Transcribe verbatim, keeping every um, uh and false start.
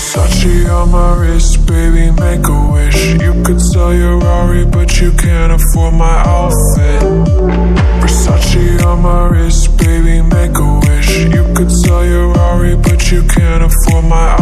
Versace on my wrist, baby, make a wish. You could sell your Rari, but you can't afford my outfit. Versace on my wrist, baby, make a wish. You could sell your Rari, but you can't afford my outfit.